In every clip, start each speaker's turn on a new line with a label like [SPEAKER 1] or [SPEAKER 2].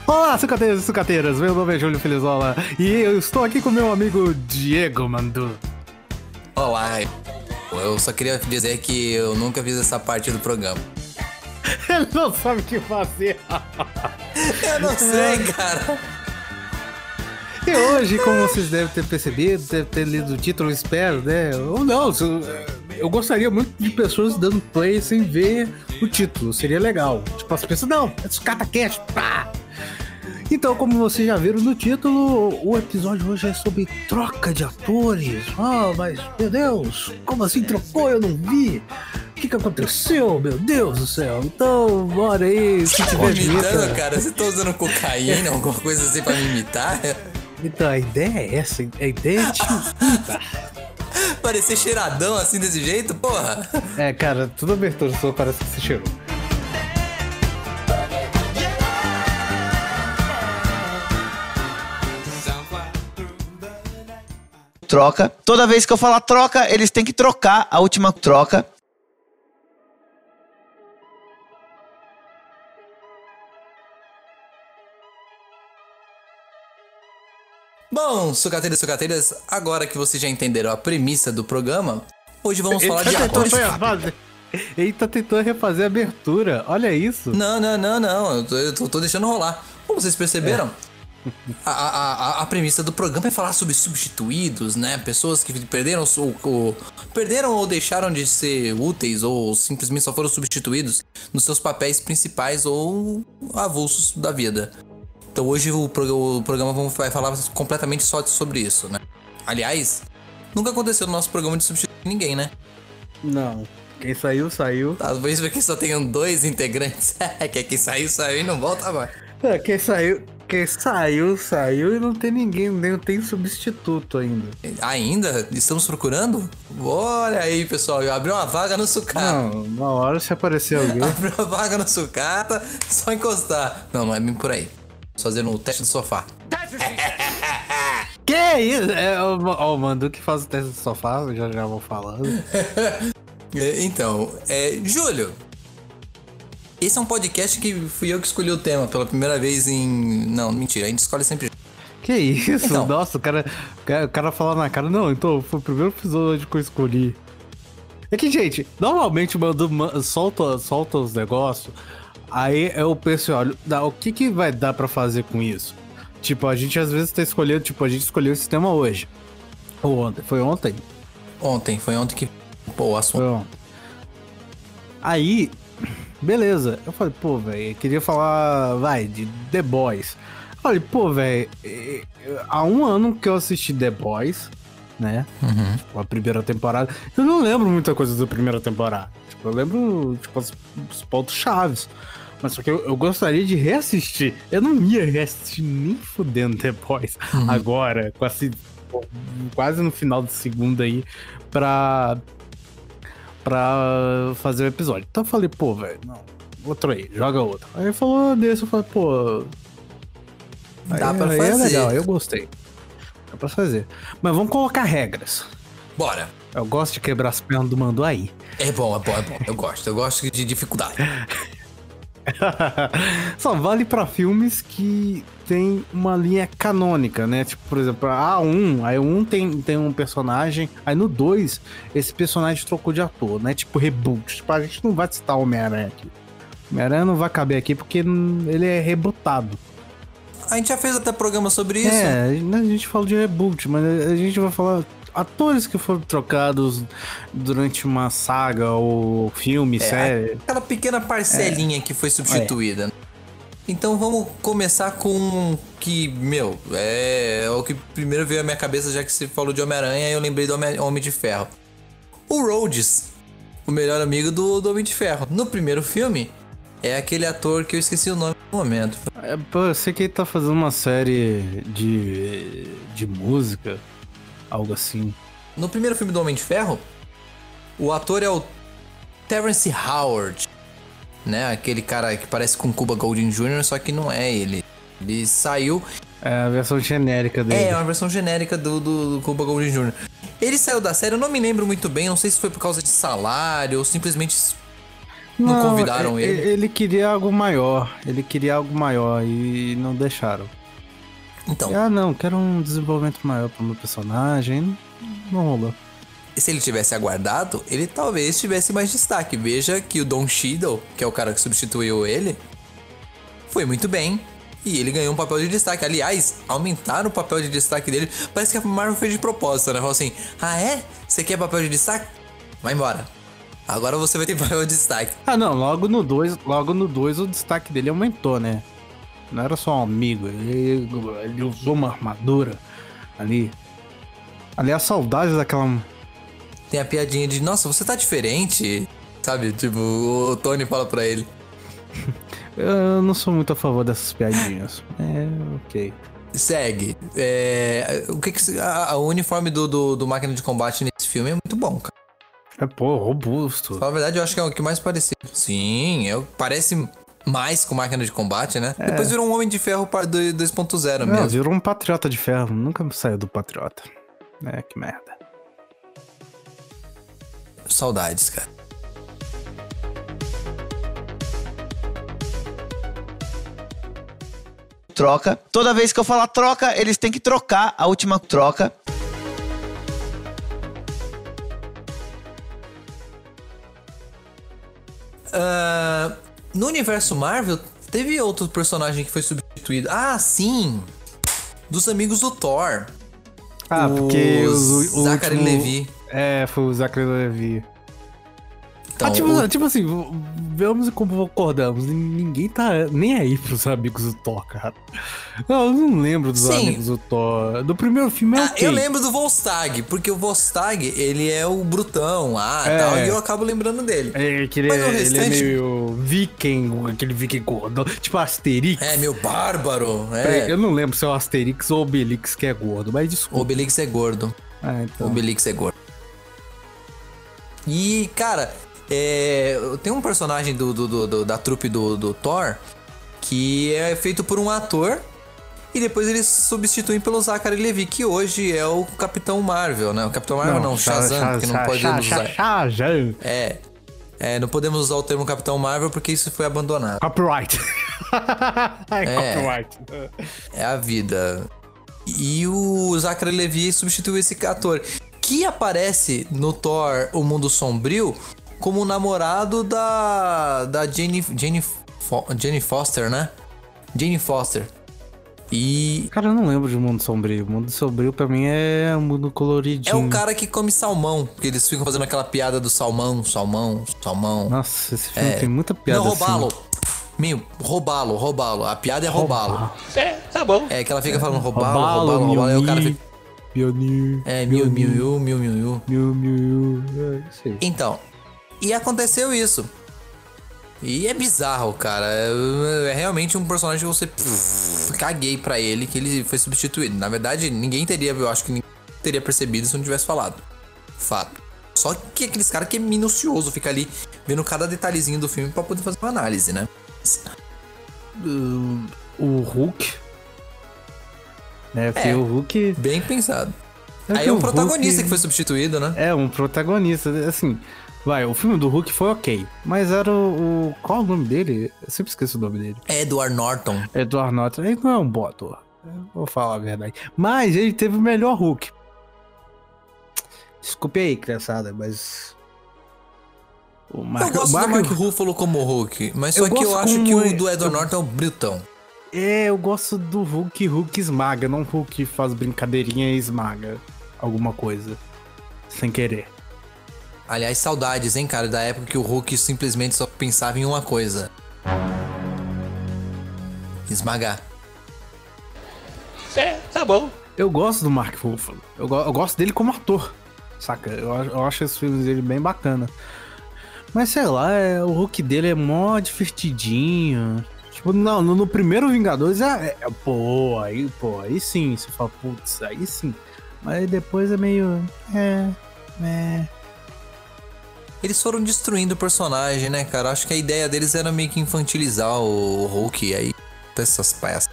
[SPEAKER 1] Olá, sucateiros e sucateiras, meu nome é Júlio Felizola e eu estou aqui com meu amigo Diego Mandu.
[SPEAKER 2] Olá, eu só queria dizer que eu nunca fiz essa parte do programa.
[SPEAKER 1] Ele não sabe o que fazer.
[SPEAKER 2] Eu não sei, cara.
[SPEAKER 1] E hoje, como vocês devem ter percebido, devem ter lido o título, eu espero, né? Ou não, eu gostaria muito de pessoas dando play sem ver o título, seria legal. Tipo, as pessoas, não, é Sucata Cast, pá! Então, como vocês já viram no título, o episódio hoje é sobre troca de atores. Ah, mas, meu Deus, como assim trocou? Eu não vi. O que aconteceu? Meu Deus do céu. Então, bora aí. Se tiver
[SPEAKER 2] imitando, cara, você tá usando cocaína, alguma coisa assim pra me imitar?
[SPEAKER 1] Então, a ideia é essa. A ideia é te imitar.
[SPEAKER 2] Parecer cheiradão assim desse jeito, porra.
[SPEAKER 1] É, cara, toda abertura sua parece que você cheirou.
[SPEAKER 3] Troca. Toda vez que eu falar troca, eles têm que trocar a última troca.
[SPEAKER 2] Bom, sucateiros e sucateiras, agora que vocês já entenderam a premissa do programa, hoje vamos falar de atores.
[SPEAKER 1] Eita, tentou refazer a abertura. Olha isso.
[SPEAKER 2] Não. Eu tô deixando rolar. Como vocês perceberam, a premissa do programa é falar sobre substituídos, né? Pessoas que perderam ou deixaram de ser úteis ou simplesmente só foram substituídos nos seus papéis principais ou avulsos da vida. Então hoje o programa vai falar completamente só sobre isso, né? Aliás, nunca aconteceu no nosso programa de substituir ninguém, né?
[SPEAKER 1] Não. Quem saiu, saiu.
[SPEAKER 2] Talvez porque só tenham 2 integrantes. Que é quem saiu e não volta mais.
[SPEAKER 1] É, quem saiu e não tem ninguém, não tem substituto ainda.
[SPEAKER 2] Ainda? Estamos procurando? Olha aí, pessoal, abriu uma vaga no sucata.
[SPEAKER 1] Não, uma hora se aparecer alguém.
[SPEAKER 2] Abriu uma vaga no sucata, só encostar. Não é bem por aí. Fazendo o teste do sofá.
[SPEAKER 1] Que isso? É o Mandu que faz o teste do sofá, eu já vou falando.
[SPEAKER 2] Então, Júlio, esse é um podcast que fui eu que escolhi o tema pela primeira vez em... Não, mentira, a gente escolhe sempre.
[SPEAKER 1] Que isso?
[SPEAKER 2] Então.
[SPEAKER 1] Nossa, o cara fala na cara, não, então foi o primeiro episódio que eu escolhi. É que, gente, normalmente o Mandu solta os negócios, aí eu penso, olha, o que vai dar pra fazer com isso? Tipo, a gente às vezes tá escolhendo, tipo, a gente escolheu esse tema hoje. Ou ontem, foi ontem?
[SPEAKER 2] Foi ontem que... Pô, o assunto.
[SPEAKER 1] Foi ontem. Aí... Beleza, eu falei, pô, velho, eu queria falar, de The Boys. Eu falei, pô, velho, há um ano que eu assisti The Boys, né?
[SPEAKER 2] Uhum.
[SPEAKER 1] Tipo, a primeira temporada. Eu não lembro muita coisa da primeira temporada. Tipo, eu lembro, tipo, os pontos chaves. Mas só que eu gostaria de reassistir. Eu não ia reassistir nem fudendo The Boys agora, quase no final do segundo aí, pra fazer o episódio. Então eu falei, pô, velho, não, outro aí, joga outro. Aí ele falou desse, eu falei, pô...
[SPEAKER 2] Dá pra
[SPEAKER 1] aí
[SPEAKER 2] fazer.
[SPEAKER 1] É legal, eu gostei. Dá pra fazer. Mas vamos colocar regras.
[SPEAKER 2] Bora.
[SPEAKER 1] Eu gosto de quebrar as pernas do Mandu aí.
[SPEAKER 2] É bom. Eu gosto de dificuldade.
[SPEAKER 1] Só vale pra filmes que tem uma linha canônica, né? Tipo, por exemplo, aí um tem um personagem, aí no 2 esse personagem trocou de ator, né? Tipo, reboot. Tipo, a gente não vai citar o Homem-Aranha aqui. O Homem-Aranha não vai caber aqui porque ele é rebootado.
[SPEAKER 2] A gente já fez até programa sobre isso.
[SPEAKER 1] É, a gente fala de reboot, mas a gente vai falar atores que foram trocados durante uma saga ou filme, série.
[SPEAKER 2] Aquela pequena parcelinha que foi substituída. Então vamos começar com que, é o que primeiro veio à minha cabeça, já que você falou de Homem-Aranha, eu lembrei do Homem de Ferro. O Rhodes, o melhor amigo do Homem de Ferro. No primeiro filme, é aquele ator que eu esqueci o nome no momento.
[SPEAKER 1] Eu sei que ele tá fazendo uma série de música, algo assim.
[SPEAKER 2] No primeiro filme do Homem de Ferro, o ator é o Terrence Howard, né? Aquele cara que parece com Cuba Gooding Jr., só que não é ele. Ele saiu...
[SPEAKER 1] É a versão genérica dele.
[SPEAKER 2] É uma versão genérica do Cuba Gooding Jr. Ele saiu da série, eu não me lembro muito bem, não sei se foi por causa de salário ou simplesmente Não convidaram ele.
[SPEAKER 1] Ele queria algo maior. Ele queria algo maior e não deixaram.
[SPEAKER 2] Então,
[SPEAKER 1] Não, quero um desenvolvimento maior pro meu personagem. Não rolou.
[SPEAKER 2] se ele tivesse aguardado, ele talvez tivesse mais destaque. Veja que o Don Cheadle, que é o cara que substituiu ele, foi muito bem. E ele ganhou um papel de destaque. Aliás, aumentaram o papel de destaque dele. Parece que a Marvel fez de propósito, né? Falou assim, você quer papel de destaque? Vai embora. Agora você vai ter papel de destaque.
[SPEAKER 1] Não, logo no 2 o destaque dele aumentou, né? Não era só um amigo, ele usou uma armadura ali. Ali a saudade daquela...
[SPEAKER 2] Tem a piadinha de, nossa, você tá diferente. Sabe, tipo, o Tony fala pra ele.
[SPEAKER 1] Eu não sou muito a favor dessas piadinhas. Ok.
[SPEAKER 2] Segue. O uniforme do Máquina de Combate nesse filme é muito bom, cara.
[SPEAKER 1] Robusto.
[SPEAKER 2] Na verdade, eu acho que é o que mais parecido. Sim, parece mais com Máquina de Combate, né? Depois virou um Homem de Ferro 2.0 mesmo.
[SPEAKER 1] Virou um Patriota de Ferro. Nunca saiu do Patriota. Que merda.
[SPEAKER 2] Saudades, cara.
[SPEAKER 3] Troca. Toda vez que eu falar troca, eles têm que trocar a última troca.
[SPEAKER 2] No universo Marvel, teve outro personagem que foi substituído. Sim! Dos amigos do Thor.
[SPEAKER 1] Porque o
[SPEAKER 2] Zachary
[SPEAKER 1] último...
[SPEAKER 2] Levi.
[SPEAKER 1] Foi o Zachary Levi.
[SPEAKER 2] Então,
[SPEAKER 1] tipo assim, vemos como concordamos. Ninguém tá nem aí pros amigos do Thor, cara. Eu não lembro dos amigos do Thor. Do primeiro filme ok.
[SPEAKER 2] Eu lembro do Volstagg, porque o Volstagg, ele é o brutão tal, e eu acabo lembrando dele.
[SPEAKER 1] Ele é meio viking, aquele viking gordo. Tipo Asterix.
[SPEAKER 2] Meio bárbaro.
[SPEAKER 1] Eu não lembro se é o Asterix ou o Obelix que é gordo, mas desculpa.
[SPEAKER 2] O Obelix é gordo.
[SPEAKER 1] Então.
[SPEAKER 2] O Obelix é gordo. E, cara... tem um personagem da trupe do Thor que é feito por um ator e depois eles substituem pelo Zachary Levi, que hoje é o Capitão Marvel, né? O Capitão Marvel não, Shazam, porque não podemos usar.
[SPEAKER 1] Shazam.
[SPEAKER 2] Não podemos usar o termo Capitão Marvel porque isso foi abandonado.
[SPEAKER 1] Copyright. Copyright.
[SPEAKER 2] É a vida. E o Zachary Levi substituiu esse ator, que aparece no Thor O Mundo Sombrio como o namorado da Jane Foster, né? Jane Foster. E...
[SPEAKER 1] Cara, eu não lembro de Mundo Sombrio. Mundo Sombrio pra mim é um mundo coloridinho.
[SPEAKER 2] É o cara que come salmão. Porque eles ficam fazendo aquela piada do salmão.
[SPEAKER 1] Nossa, esse filme tem muita piada.
[SPEAKER 2] Não, roubá-lo. Roubá-lo. A piada é roubá-lo.
[SPEAKER 3] Tá bom.
[SPEAKER 2] Que ela fica falando roubá-lo. Aí o cara fica...
[SPEAKER 1] Miu.
[SPEAKER 2] Então... E aconteceu isso. E é bizarro, cara. É realmente um personagem que você... caguei pra ele, que ele foi substituído. Na verdade, eu acho que ninguém teria percebido se não tivesse falado. Fato. Só que aqueles caras que é minucioso, fica ali vendo cada detalhezinho do filme pra poder fazer uma análise, né?
[SPEAKER 1] O Hulk. Porque o Hulk...
[SPEAKER 2] Bem pensado. Aí é um protagonista
[SPEAKER 1] Hulk...
[SPEAKER 2] que foi substituído, né?
[SPEAKER 1] Um protagonista. Assim... o filme do Hulk foi ok. Mas era o... Qual é o nome dele? Eu sempre esqueço o nome dele.
[SPEAKER 2] Edward Norton.
[SPEAKER 1] Edward Norton. Ele não é um bom ator. Vou falar a verdade. Mas ele teve o melhor Hulk. Desculpe aí, criançada, mas...
[SPEAKER 2] Eu gosto do Mark Ruffalo como Hulk. Mas só que eu acho que o do Edward Norton é o brutão.
[SPEAKER 1] Eu gosto do Hulk esmaga. Não Hulk faz brincadeirinha e esmaga alguma coisa. Sem querer.
[SPEAKER 2] Aliás, saudades, hein, cara, da época que o Hulk simplesmente só pensava em uma coisa. Esmagar.
[SPEAKER 3] Tá bom.
[SPEAKER 1] Eu gosto do Mark Ruffalo. Eu gosto dele como ator, saca? Eu acho esses filmes dele bem bacana. Mas sei lá, o Hulk dele é mó divertidinho. Tipo, no primeiro Vingadores aí sim, você fala, putz, aí sim. Mas depois é meio...
[SPEAKER 2] Eles foram destruindo o personagem, né, cara? Acho que a ideia deles era meio que infantilizar o Hulk, aí essas peças.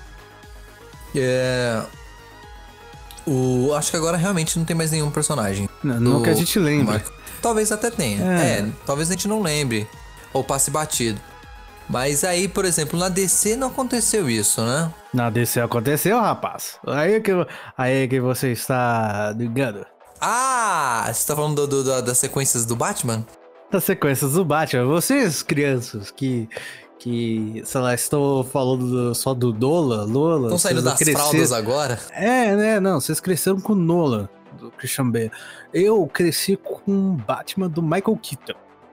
[SPEAKER 2] Acho que agora realmente não tem mais nenhum personagem.
[SPEAKER 1] Não que a gente lembre.
[SPEAKER 2] Talvez até tenha. Talvez a gente não lembre. ou passe batido. Mas aí, por exemplo, na DC não aconteceu isso, né?
[SPEAKER 1] Na DC aconteceu, rapaz. Aí que você está ligando.
[SPEAKER 2] Ah, você tá falando das sequências do Batman?
[SPEAKER 1] Das sequências do Batman. Vocês, crianças, que sei lá, estão falando só do Lola.
[SPEAKER 2] Estão saindo das fraldas agora?
[SPEAKER 1] É, né? Não, vocês cresceram com o Nolan, do Christian Bale. Eu cresci com o Batman do Michael Keaton.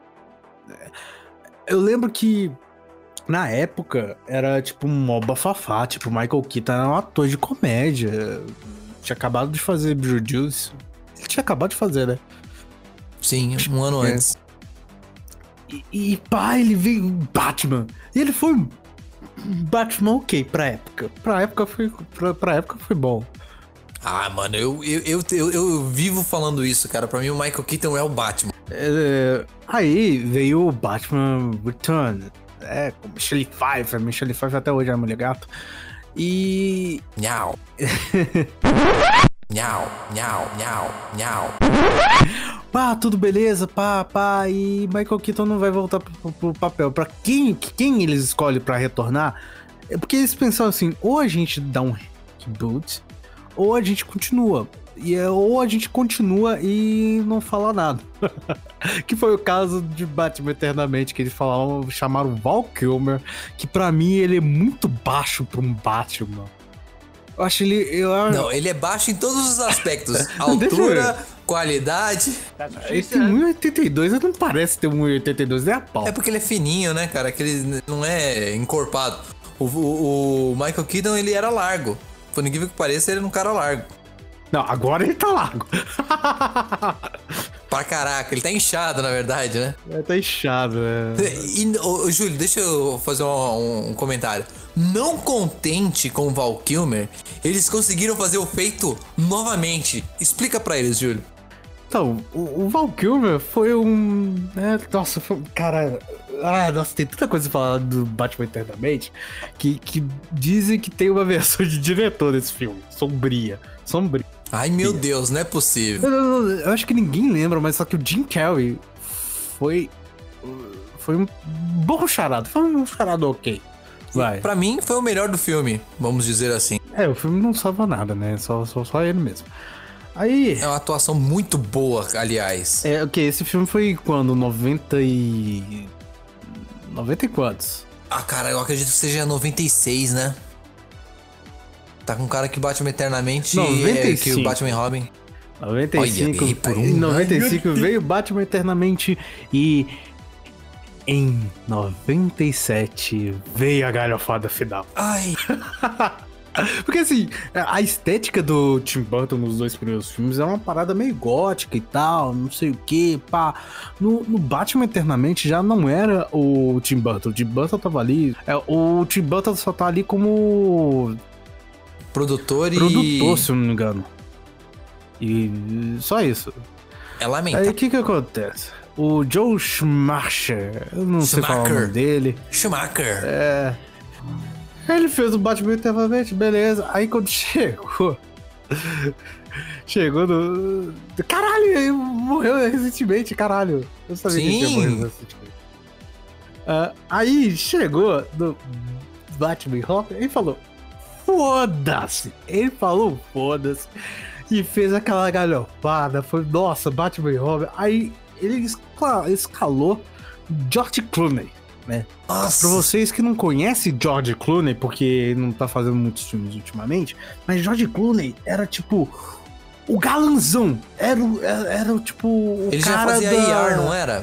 [SPEAKER 1] Eu lembro que na época era tipo um mó bafafá, tipo, Michael Keaton era um ator de comédia. Tinha acabado de fazer Beetlejuice. Ele tinha acabado de fazer, né?
[SPEAKER 2] Sim, um ano antes.
[SPEAKER 1] E pá, ele veio Batman. E ele foi um Batman ok pra época. Pra época foi bom.
[SPEAKER 2] Ah, mano, eu vivo falando isso, cara. Pra mim o Michael Keaton é o Batman.
[SPEAKER 1] Aí veio o Batman Return. Com Michelle Pfeiffer. Michelle Pfeiffer até hoje é a mulher gato. E...
[SPEAKER 2] Nhau. Nhau, nhau, nhau, nhau.
[SPEAKER 1] Pá, tudo beleza, pá. E Michael Keaton não vai voltar pro papel. Pra quem eles escolhem pra retornar? É porque eles pensaram assim, ou a gente dá um reboot, ou a gente continua. Ou a gente continua e não fala nada. Que foi o caso de Batman Eternamente, que eles chamaram Val Kilmer, que pra mim ele é muito baixo pra um Batman. Eu acho ele...
[SPEAKER 2] Não, ele é baixo em todos os aspectos. Altura, qualidade.
[SPEAKER 1] Ele tem 1,82, ele não parece ter 1,82, nem a pau.
[SPEAKER 2] É porque ele é fininho, né, cara? Que ele não é encorpado. O Michael Keaton, ele era largo. Por incrível que pareça, ele era um cara largo.
[SPEAKER 1] Não, agora ele tá largo.
[SPEAKER 2] Pra caraca, ele tá inchado, na verdade, né?
[SPEAKER 1] Ele tá inchado,
[SPEAKER 2] E, Júlio, deixa eu fazer um comentário. Não contente com o Val Kilmer, eles conseguiram fazer o feito novamente. Explica pra eles, Júlio.
[SPEAKER 1] Então, o Val Kilmer foi um... nossa, foi um cara... nossa, tem tanta coisa pra falar do Batman Eternamente que dizem que tem uma versão de diretor desse filme. Sombria.
[SPEAKER 2] Ai, meu Deus, não é possível.
[SPEAKER 1] Eu acho que ninguém lembra, mas só que o Jim Carrey foi um bom charado. Foi um charado ok. Vai.
[SPEAKER 2] Pra mim, foi o melhor do filme, vamos dizer assim.
[SPEAKER 1] O filme não salva nada, né? Só ele mesmo. Aí...
[SPEAKER 2] É uma atuação muito boa, aliás.
[SPEAKER 1] Esse filme foi quando? 90 e quantos?
[SPEAKER 2] Ah, cara, eu acredito que seja 96, né? Tá com um cara que Batman Eternamente
[SPEAKER 1] 95.
[SPEAKER 2] Que o Batman e Robin.
[SPEAKER 1] 95.
[SPEAKER 2] Olha, por
[SPEAKER 1] em 95 veio Batman Eternamente e em 97 veio a galhofada final.
[SPEAKER 2] Ai.
[SPEAKER 1] Porque assim, a estética do Tim Burton nos dois primeiros filmes é uma parada meio gótica e tal, não sei o que, pá. No Batman Eternamente já não era o Tim Burton. O Tim Burton tava ali. O Tim Burton só tá ali como
[SPEAKER 2] produtor,
[SPEAKER 1] se eu não me engano. E só isso.
[SPEAKER 2] É lamentável.
[SPEAKER 1] Aí o que acontece? O Joe Schumacher, eu não sei falar o nome dele.
[SPEAKER 2] Schumacher.
[SPEAKER 1] Ele fez o Batman Eternamente, beleza. Aí quando chegou no... Caralho, ele morreu recentemente, caralho. Eu sabia que ele tinha morrido recentemente. Aí chegou no Batman e Robin e falou: foda-se. Ele falou foda-se. E fez aquela galhofada. Foi, nossa, Batman e Robin. Aí ele escalou George Clooney, né?
[SPEAKER 2] Nossa.
[SPEAKER 1] Pra vocês que não conhecem George Clooney, porque não tá fazendo muitos filmes ultimamente, mas George Clooney era tipo o galanzão. Era tipo o
[SPEAKER 2] ele
[SPEAKER 1] cara
[SPEAKER 2] já fazia IR, não era?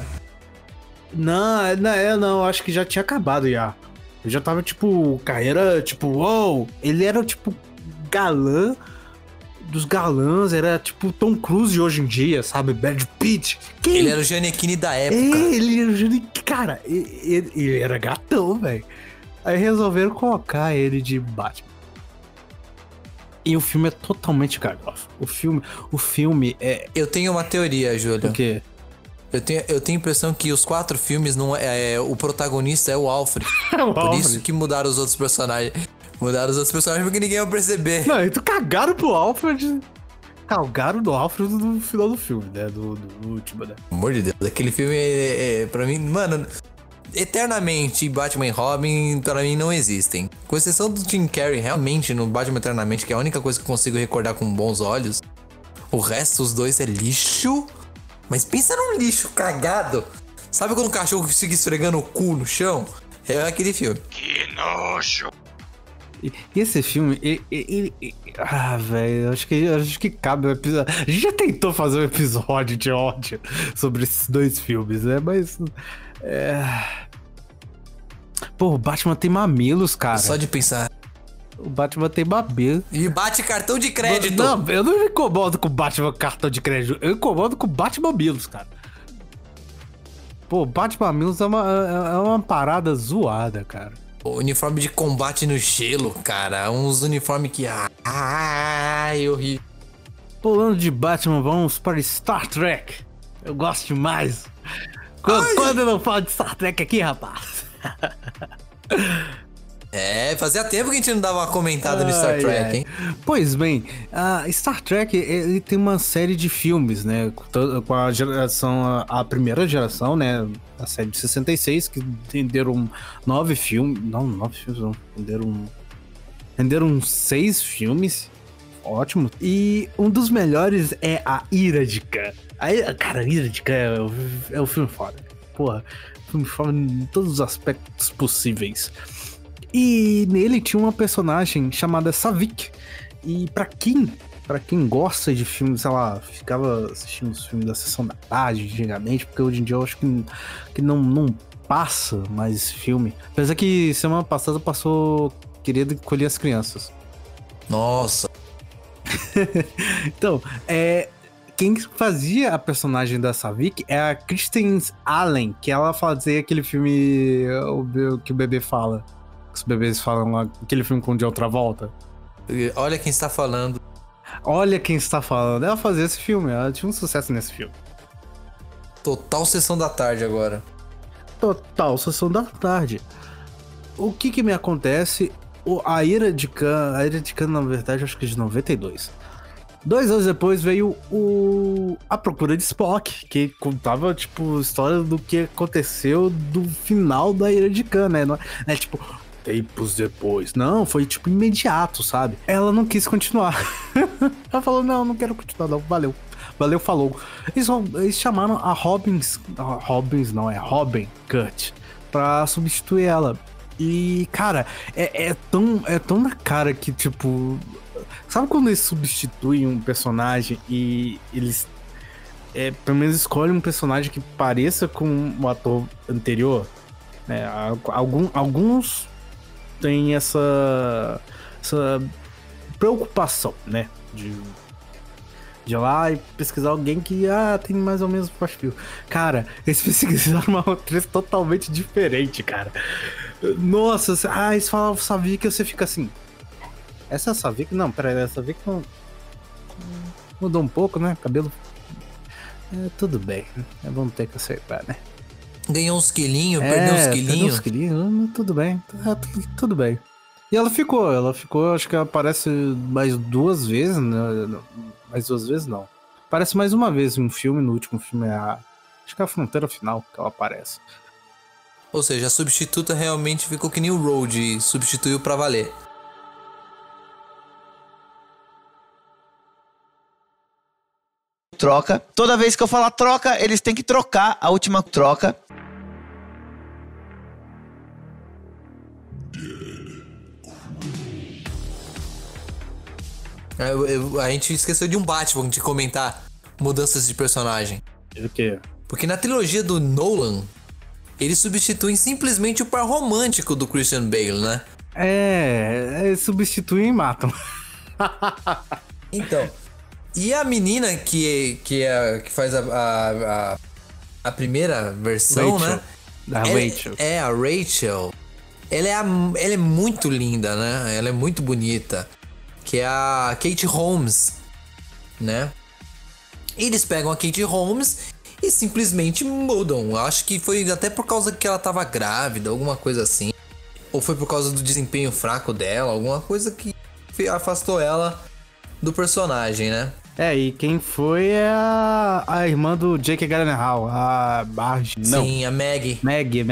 [SPEAKER 1] Não, acho que já tinha acabado já. Ele já tava tipo, carreira, tipo, uou. Ele era tipo galã dos galãs, era tipo Tom Cruise de hoje em dia, sabe? Brad Pitt.
[SPEAKER 2] Ele era o Giannichini da época.
[SPEAKER 1] Ele era o Giannichini, cara, ele era gatão, velho. Aí resolveram colocar ele de Batman. E o filme é totalmente galhofa. O filme é...
[SPEAKER 2] Eu tenho uma teoria, Júlio.
[SPEAKER 1] O quê?
[SPEAKER 2] Eu tenho a impressão que os 4 filmes, não o protagonista é o Alfred. Por isso que mudaram os outros personagens. Mudaram os outros personagens porque ninguém vai perceber.
[SPEAKER 1] Não, então cagaram pro Alfred. Cagaram do Alfred no final do filme, né? Do último, né?
[SPEAKER 2] Pelo amor de Deus, aquele filme pra mim, mano... Eternamente Batman e Robin, pra mim, não existem. Com exceção do Jim Carrey, realmente, no Batman Eternamente, que é a única coisa que eu consigo recordar com bons olhos. O resto, os dois, é lixo. Mas pensa num lixo cagado. Sabe quando o cachorro fica esfregando o cu no chão? É aquele filme.
[SPEAKER 4] Que nojo.
[SPEAKER 1] E esse filme, velho, acho que cabe um episódio. A gente já tentou fazer um episódio de ódio sobre esses dois filmes, né? Mas. Pô, o Batman tem mamilos, cara.
[SPEAKER 2] Só de pensar.
[SPEAKER 1] O Batman tem mamilos.
[SPEAKER 2] E bate cartão de crédito.
[SPEAKER 1] Não, eu não me incomodo com o Batman cartão de crédito. Eu incomodo com o Batman mamilos, cara. Pô, Batman mamilos é uma parada zoada, cara.
[SPEAKER 2] O uniforme de combate no gelo, cara. Uns uniformes que... Ai, horrível.
[SPEAKER 1] Pulando de Batman, vamos para Star Trek. Eu gosto demais. Quando eu não falo de Star Trek aqui, rapaz?
[SPEAKER 2] Fazia tempo que a gente não dava uma comentada no Star Trek, hein?
[SPEAKER 1] Pois bem, Star Trek, ele tem uma série de filmes, né? Com a geração, a primeira geração, né? A série de 66, que renderam 9 filmes. Não, 9 filmes não. Renderam 6 filmes. Ótimo. E um dos melhores é a Ira de Khan. Cara, a Ira de Khan é um filme foda. Porra, filme foda em todos os aspectos possíveis. E nele tinha uma personagem chamada Savik. E pra quem gosta de filmes, sei lá, ficava assistindo os filmes da Sessão da Tarde antigamente, porque hoje em dia eu acho que não passa mais esse filme. Apesar que semana passada passou Querido Encolher as Crianças.
[SPEAKER 2] Nossa.
[SPEAKER 1] Então, quem fazia a personagem da Savik é a Kristen Allen, que ela fazia aquele filme que o bebê fala. Os bebês falam lá, aquele filme com o de outra volta.
[SPEAKER 2] Olha quem está falando.
[SPEAKER 1] Olha quem está falando. Ela fazia esse filme, ela tinha um sucesso nesse filme.
[SPEAKER 2] Total Sessão da Tarde agora.
[SPEAKER 1] Total Sessão da Tarde. O que me acontece? A Ira de Khan, na verdade, acho que é de 92. 2 anos depois veio A Procura de Spock, que contava, tipo, a história do que aconteceu do final da Ira de Khan, né? Não é tipo, tempos depois. Não, foi, tipo, imediato, sabe? Ela não quis continuar. Ela falou, não quero continuar, não. Valeu, falou. Eles chamaram a Robin Kurt pra substituir ela. E, cara, é tão na cara que, tipo... Sabe quando eles substituem um personagem e eles, pelo menos, escolhem um personagem que pareça com o ator anterior? Alguns têm essa preocupação, né? De ir lá e pesquisar alguém que tem mais ou menos o perfil. Cara, eles pesquisaram uma atriz totalmente diferente, cara. Nossa, eles falavam, sabia que você fica assim... Essa Savik, não, peraí, essa Savik não... Mudou um pouco, né? Cabelo... tudo bem, vamos ter que aceitar, né?
[SPEAKER 2] Ganhou uns quilinhos, perdeu uns quilinhos.
[SPEAKER 1] Perdeu uns quilinhos, tudo bem, tudo bem. E ela ficou, acho que ela aparece mais 2 vezes, né? Mais 2 vezes não. Aparece mais uma vez em um filme, no último filme acho que é a Fronteira Final que ela aparece.
[SPEAKER 2] Ou seja, a substituta realmente ficou que nem o Road, substituiu pra valer.
[SPEAKER 3] Troca. Toda vez que eu falar troca, eles têm que trocar a última troca.
[SPEAKER 2] A gente esqueceu de um Batman de comentar mudanças de personagem.
[SPEAKER 1] O quê?
[SPEAKER 2] Porque na trilogia do Nolan, eles substituem simplesmente o par romântico do Christian Bale, né?
[SPEAKER 1] Substituem e matam.
[SPEAKER 2] Então... E a menina que faz a primeira versão,
[SPEAKER 1] Rachel,
[SPEAKER 2] né?
[SPEAKER 1] Rachel.
[SPEAKER 2] A Rachel. Ela é muito linda, né? Ela é muito bonita. Que é a Kate Holmes, né? Eles pegam a Kate Holmes e simplesmente mudam. Acho que foi até por causa que ela tava grávida, alguma coisa assim. Ou foi por causa do desempenho fraco dela, alguma coisa que afastou ela do personagem, né?
[SPEAKER 1] E quem foi é a irmã do Jake Gyllenhaal, a Marge. Não,
[SPEAKER 2] Sim, a Maggie.
[SPEAKER 1] Marge.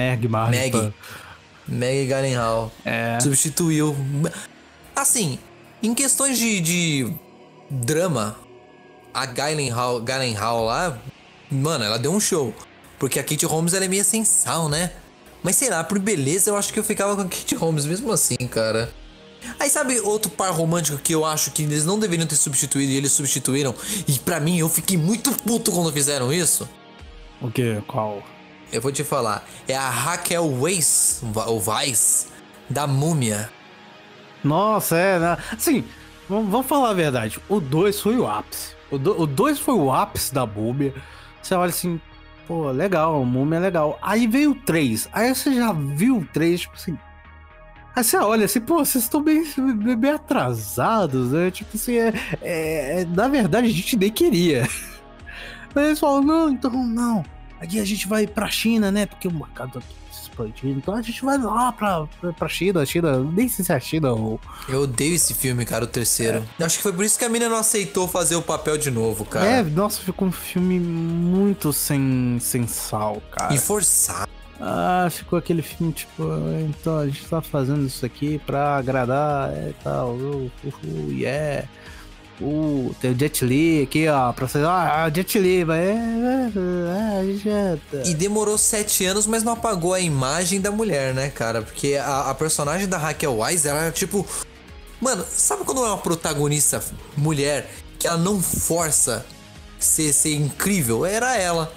[SPEAKER 2] Maggie Gyllenhaal. Substituiu. Assim, em questões de drama, a Gyllenhaal lá, mano, ela deu um show. Porque a Katie Holmes, ela é meio sem sal, né? Mas sei lá, por beleza, eu acho que eu ficava com a Katie Holmes mesmo assim, cara. Aí sabe outro par romântico que eu acho que eles não deveriam ter substituído e eles substituíram? E pra mim, eu fiquei muito puto quando fizeram isso.
[SPEAKER 1] O quê? Qual?
[SPEAKER 2] Eu vou te falar. É a Raquel Weisz, ou Weisz, da Múmia.
[SPEAKER 1] Nossa, né? Assim, vamos falar a verdade. O 2 foi o ápice. O 2 foi o ápice da Múmia. Você olha assim, pô, legal, a Múmia é legal. Aí veio o 3. Aí você já viu o 3, tipo assim. Aí você olha assim, pô, vocês estão bem atrasados, né? Tipo assim, na verdade a gente nem queria. Aí eles falam, não. Aqui a gente vai pra China, né? Porque o mercado aqui se expandindo. Então a gente vai lá pra China. Nem sei se é a China ou...
[SPEAKER 2] Eu odeio esse filme, cara, o terceiro. Acho que foi por isso que a mina não aceitou fazer o papel de novo, cara.
[SPEAKER 1] Nossa, ficou um filme muito sem sal, cara.
[SPEAKER 2] E forçado.
[SPEAKER 1] Ficou aquele filme tipo, então a gente tá fazendo isso aqui pra agradar e tal. Yeah. Tem o Jet Li aqui, ó, pra vocês. Jet Li, mas a gente
[SPEAKER 2] E demorou 7 anos, mas não apagou a imagem da mulher, né, cara? Porque a personagem da Raquel Weisz, ela era tipo... Mano, sabe quando é uma protagonista mulher que ela não força ser incrível? Era ela.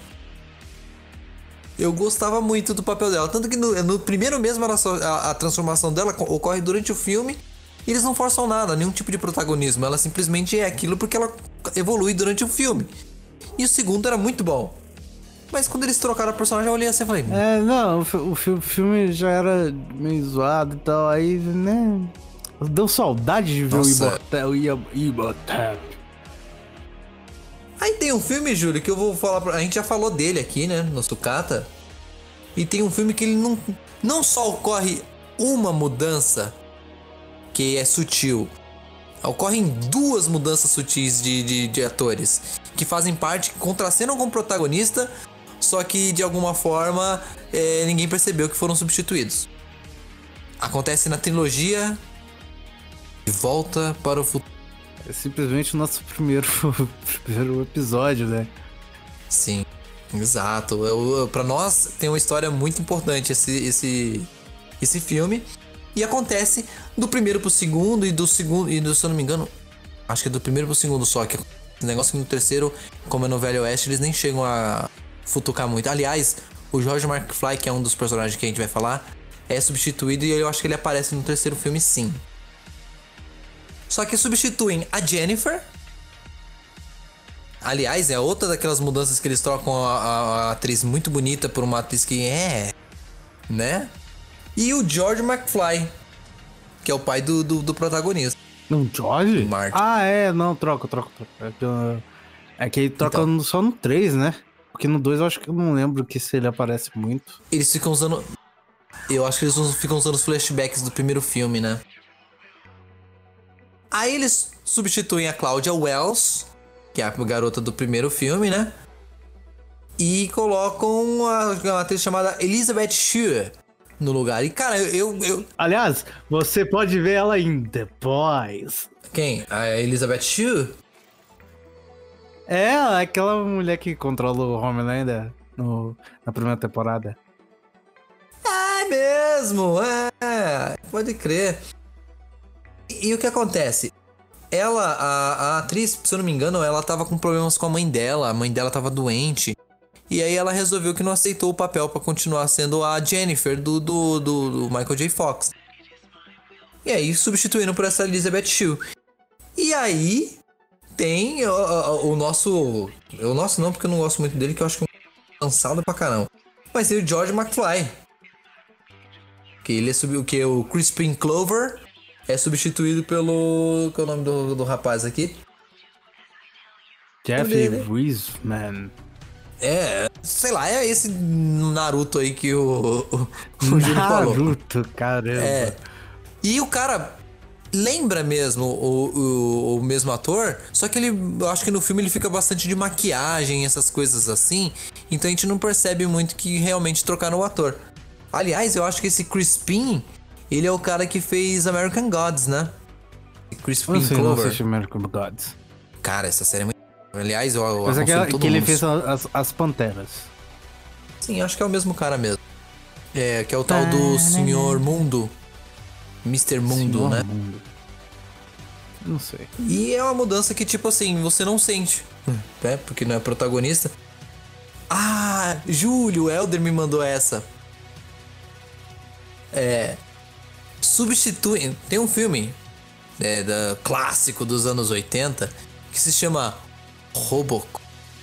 [SPEAKER 2] Eu gostava muito do papel dela. Tanto que no primeiro mesmo a transformação dela ocorre durante o filme. E eles não forçam nada, nenhum tipo de protagonismo. Ela simplesmente é aquilo porque ela evolui durante o filme. E o segundo era muito bom. Mas quando eles trocaram a personagem, eu olhei assim e falei...
[SPEAKER 1] não, o filme já era meio zoado e tal. Aí, né... Deu saudade de ver o Imhotep.
[SPEAKER 2] Aí tem um filme, Júlio, que eu vou falar a gente já falou dele aqui, né, no Sucata. E tem um filme que ele não só ocorre uma mudança que é sutil. Ocorrem 2 mudanças sutis de atores que fazem parte, contracenam com o protagonista, só que de alguma forma ninguém percebeu que foram substituídos. Acontece na trilogia De Volta para o Futuro.
[SPEAKER 1] É simplesmente o nosso primeiro episódio, né?
[SPEAKER 2] Sim, exato. Pra nós tem uma história muito importante esse filme. E acontece do primeiro pro segundo e se eu não me engano, acho que é do primeiro pro segundo só. Que esse negócio que no terceiro, como é no Velho Oeste, eles nem chegam a futucar muito. Aliás, o George McFly, que é um dos personagens que a gente vai falar, é substituído e eu acho que ele aparece no terceiro filme, sim. Só que substituem a Jennifer. Aliás, é outra daquelas mudanças que eles trocam a atriz muito bonita por uma atriz que né? E o George McFly, que é o pai do protagonista.
[SPEAKER 1] Não, George?
[SPEAKER 2] Martin.
[SPEAKER 1] Não, troca. É que ele troca só no 3, né? Porque no 2 eu acho que eu não lembro que se ele aparece muito.
[SPEAKER 2] Eles ficam usando... Eu acho que eles ficam usando os flashbacks do primeiro filme, né? Aí eles substituem a Claudia Wells, que é a garota do primeiro filme, né? E colocam uma atriz chamada Elizabeth Shue no lugar. E, cara, eu...
[SPEAKER 1] Aliás, você pode ver ela em The Boys.
[SPEAKER 2] Quem? A Elizabeth Shue?
[SPEAKER 1] É, aquela mulher que controla o Homelander na primeira temporada.
[SPEAKER 2] É mesmo, pode crer. E o que acontece? Ela, a atriz, se eu não me engano, ela tava com problemas com a mãe dela tava doente. E aí ela resolveu que não aceitou o papel pra continuar sendo a Jennifer do Michael J. Fox. E aí substituindo por essa Elizabeth Shue. E aí tem o nosso... O nosso não, porque eu não gosto muito dele, que eu acho que é cansado pra caramba. Mas tem o George McFly. Que ele é o Crispin Clover é substituído pelo... Qual é o nome do rapaz aqui?
[SPEAKER 1] Jeffrey Wiseman.
[SPEAKER 2] Sei lá, é esse Naruto aí que o Júlio falou.
[SPEAKER 1] Naruto, caramba.
[SPEAKER 2] E o cara, lembra mesmo o mesmo ator, só que eu acho que no filme ele fica bastante de maquiagem, essas coisas assim, então a gente não percebe muito que realmente trocaram o ator. Aliás, eu acho que esse Crispin, ele é o cara que fez American Gods, né? Crispin
[SPEAKER 1] Clover.
[SPEAKER 2] Clover.
[SPEAKER 1] Não sei American Gods.
[SPEAKER 2] Cara, essa série é muito... Aliás, eu
[SPEAKER 1] Mas
[SPEAKER 2] aconselho
[SPEAKER 1] é
[SPEAKER 2] todo
[SPEAKER 1] que ele
[SPEAKER 2] mundo.
[SPEAKER 1] fez as Panteras.
[SPEAKER 2] Sim, acho que é o mesmo cara mesmo. Que é o tal do Senhor Mundo. Mr. Mundo,
[SPEAKER 1] Senhor
[SPEAKER 2] né?
[SPEAKER 1] Mundo. Não sei.
[SPEAKER 2] E é uma mudança que, tipo assim, você não sente, né? Porque não é protagonista. Ah, Júlio, o Helder me mandou essa. Substitui... Tem um filme clássico dos anos 80 que se chama Robocop.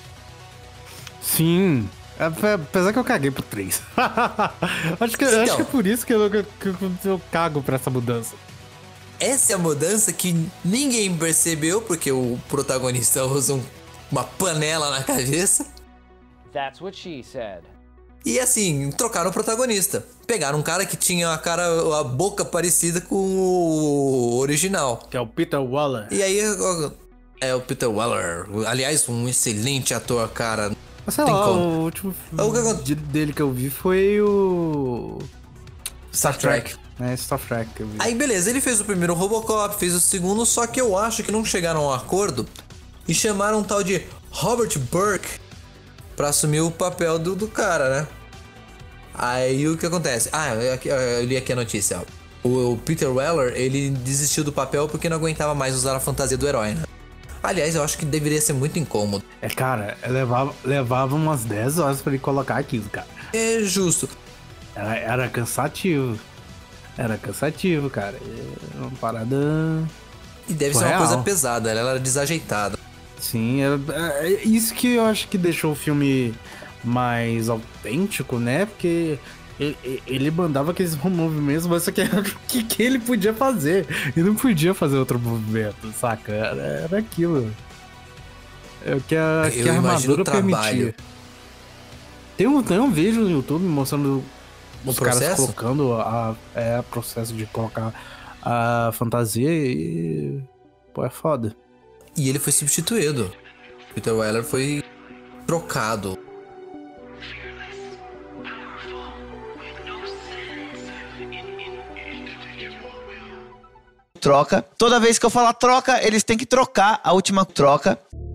[SPEAKER 1] Sim. Apesar que eu caguei pro 3. acho que é por isso que eu cago pra essa mudança.
[SPEAKER 2] Essa é a mudança que ninguém percebeu, porque o protagonista usa uma panela na cabeça.
[SPEAKER 4] That's what she said.
[SPEAKER 2] E assim, trocaram o protagonista. Pegaram um cara que tinha a boca parecida com o original.
[SPEAKER 1] Que é o Peter Waller.
[SPEAKER 2] E aí, é o Peter Weller. Aliás, um excelente ator, cara.
[SPEAKER 1] Sei lá, o último filme dele que eu vi foi o...
[SPEAKER 2] Star Trek.
[SPEAKER 1] Star Trek que eu vi.
[SPEAKER 2] Aí beleza, ele fez o primeiro Robocop, fez o segundo, só que eu acho que não chegaram a um acordo e chamaram um tal de Robert Burke pra assumir o papel do cara, né? Aí o que acontece? Eu li aqui a notícia, ó. O Peter Weller, ele desistiu do papel porque não aguentava mais usar a fantasia do herói, né? Aliás, eu acho que deveria ser muito incômodo.
[SPEAKER 1] Cara, levava umas 10 horas pra ele colocar aquilo, cara.
[SPEAKER 2] É justo.
[SPEAKER 1] Era cansativo. Era cansativo, cara. Era uma parada...
[SPEAKER 2] E deve ser uma coisa pesada, ela era desajeitada.
[SPEAKER 1] Sim, é isso que eu acho que deixou o filme mais autêntico, né? Porque ele mandava aqueles movimentos, mas isso aqui era o que ele podia fazer. Ele não podia fazer outro movimento, saca? Era aquilo. É o que a armadura permitia. Tem um vídeo no YouTube mostrando os caras colocando o processo de colocar a fantasia e... Pô, é foda.
[SPEAKER 2] E ele foi substituído. Peter Weller foi trocado.
[SPEAKER 3] Troca. Toda vez que eu falar troca, eles têm que trocar a última troca.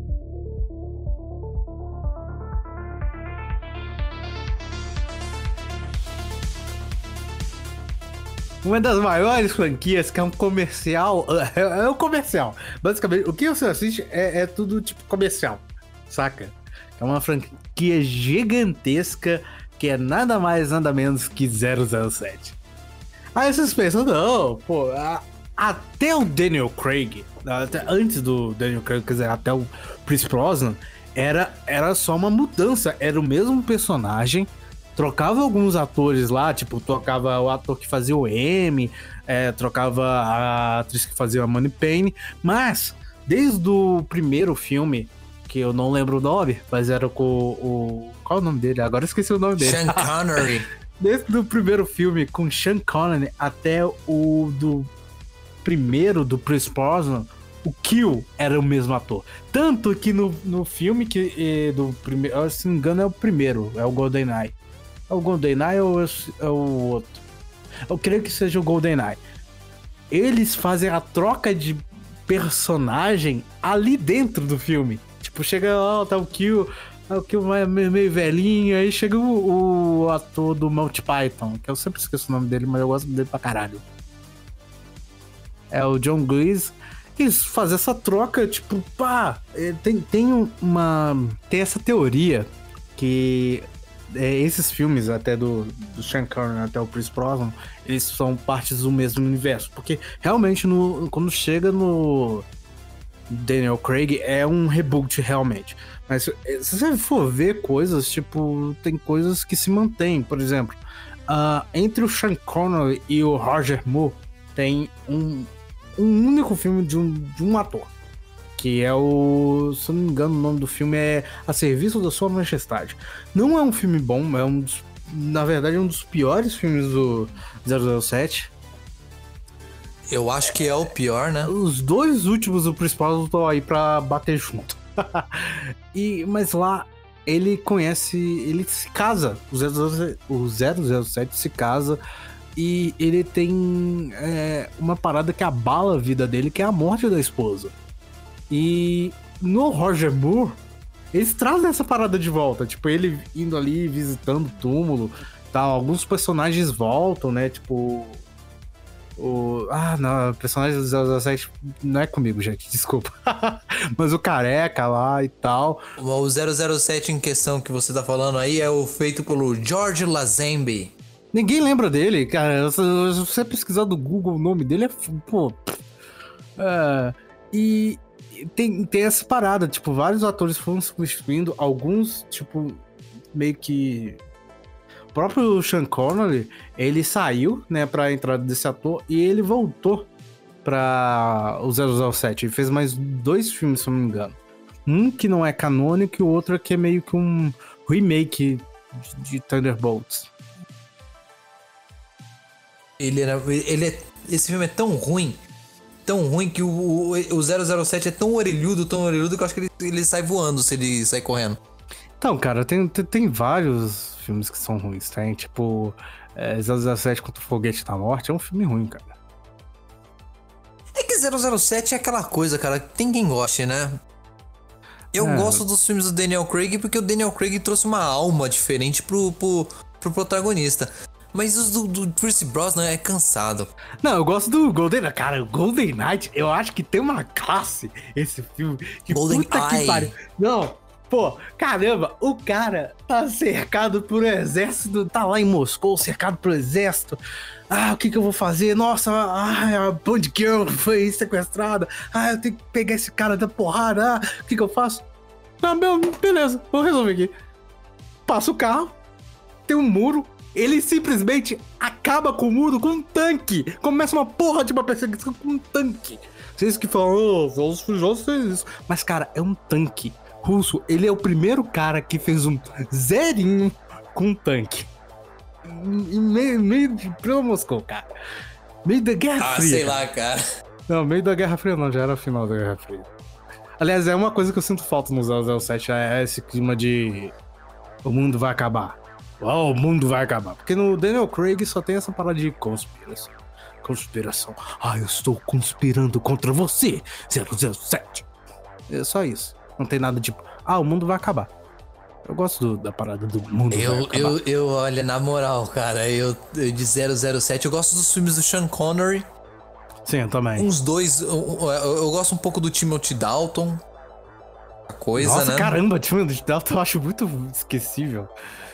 [SPEAKER 1] Uma das maiores franquias que é um comercial. É um comercial. Basicamente, o que você assiste é tudo tipo comercial. Saca? É uma franquia gigantesca que é nada mais, nada menos que 007. Aí vocês pensam, não, pô, até o Daniel Craig, antes do Daniel Craig, quer dizer, até o Pierce Brosnan, era só uma mudança. Era o mesmo personagem. Trocava alguns atores lá, tipo, trocava o ator que fazia o M, trocava a atriz que fazia a Moneypenny, mas desde o primeiro filme, que eu não lembro o nome, mas era com o... Qual é o nome dele? Agora eu esqueci o nome dele.
[SPEAKER 2] Sean Connery.
[SPEAKER 1] Desde o primeiro filme com Sean Connery até o do primeiro, do Pierce Brosnan, o Kill era o mesmo ator. Tanto que no filme do primeiro, se não me engano, é o primeiro, é o GoldenEye. É o GoldenEye ou é o outro? Eu creio que seja o GoldenEye. Eles fazem a troca de personagem ali dentro do filme. Tipo, chega lá, tá o Kill meio velhinho, aí chega o ator do Monty Python, que eu sempre esqueço o nome dele, mas eu gosto dele pra caralho. É o John Cleese. Eles fazem essa troca, tipo, pá, tem essa teoria que... esses filmes, até do Sean Connery até o Pierce Brosnan, eles são partes do mesmo universo. Porque realmente, quando chega no Daniel Craig, é um reboot realmente. Mas se você for ver coisas, tipo, tem coisas que se mantêm. Por exemplo, entre o Sean Connery e o Roger Moore, tem um único filme de um ator. Que é o... Se eu não me engano, o nome do filme é A Serviço da Sua Majestade. Não é um filme bom, na verdade é um dos piores filmes do 007.
[SPEAKER 2] Eu acho que é o pior, né?
[SPEAKER 1] Os dois últimos, o principal, estão aí pra bater junto. Mas lá, ele se casa. O 007 se casa. E ele tem uma parada que abala a vida dele, que é a morte da esposa. E no Roger Moore, eles trazem essa parada de volta. Tipo, ele indo ali, visitando o túmulo, tal. Alguns personagens voltam, né? Tipo... não, o personagem do 007 não é comigo, gente, desculpa. Mas o careca lá e tal.
[SPEAKER 2] O 007 em questão que você tá falando aí é o feito pelo George Lazenby.
[SPEAKER 1] Ninguém lembra dele, cara. Se você pesquisar do Google, o nome dele é... Pô... E tem essa parada, tipo, vários atores foram substituindo, alguns, tipo, meio que... O próprio Sean Connery, ele saiu, né, pra entrada desse ator, e ele voltou pra o 007. Ele fez mais 2 filmes, se eu não me engano. Um que não é canônico e o outro que é meio que um remake de Thunderbolts.
[SPEAKER 2] Esse filme é tão ruim que o 007 é tão orelhudo que eu acho que ele sai voando se ele sair correndo.
[SPEAKER 1] Então, cara, tem vários filmes que são ruins, tem, tipo, 007 contra o Foguete da Morte, é um filme ruim, cara.
[SPEAKER 2] É que 007 é aquela coisa, cara, tem quem goste, né? Eu gosto dos filmes do Daniel Craig porque o Daniel Craig trouxe uma alma diferente pro protagonista. Mas os do Pierce Brosnan é cansado.
[SPEAKER 1] Não, eu gosto do GoldenEye. Cara, o GoldenEye, eu acho que tem uma classe esse filme. Que puta que pariu. Não, pô, caramba, o cara tá cercado por um exército, tá lá em Moscou, cercado por exército. O que eu vou fazer? Nossa, a Bond Girl foi sequestrada. Eu tenho que pegar esse cara da porrada. O que eu faço? Beleza, vou resolver aqui. Passa o carro, tem um muro. Ele simplesmente acaba com o muro com um tanque. Começa uma porra de uma perseguição com um tanque. Vocês que falam, os Fujos fez isso. Mas, cara, é um tanque russo. Ele é o primeiro cara que fez um zerinho com um tanque. Em meio de Moscou, cara. Meio da Guerra Fria.
[SPEAKER 2] Sei lá, cara.
[SPEAKER 1] Não, meio da Guerra Fria não, já era final da Guerra Fria. Aliás, é uma coisa que eu sinto falta no 007, é esse clima de... O mundo vai acabar. O mundo vai acabar. Porque no Daniel Craig só tem essa parada de conspiração. Eu estou conspirando contra você, 007. É só isso. Não tem nada tipo, o mundo vai acabar. Eu gosto da parada do mundo vai acabar.
[SPEAKER 2] Eu, olha, na moral, cara, eu de 007, eu gosto dos filmes do Sean Connery.
[SPEAKER 1] Sim, eu também.
[SPEAKER 2] Uns dois, eu gosto um pouco do Timothy Dalton. Coisa,
[SPEAKER 1] Nossa,
[SPEAKER 2] né?
[SPEAKER 1] caramba, Timothy Dalton eu acho muito esquecível.